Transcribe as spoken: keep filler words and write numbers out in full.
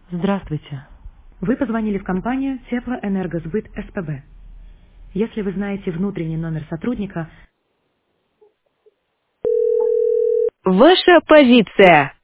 Здравствуйте. Вы позвонили в компанию Теплоэнергосбыт СПБ. Если вы знаете внутренний номер сотрудника... Ваша позиция.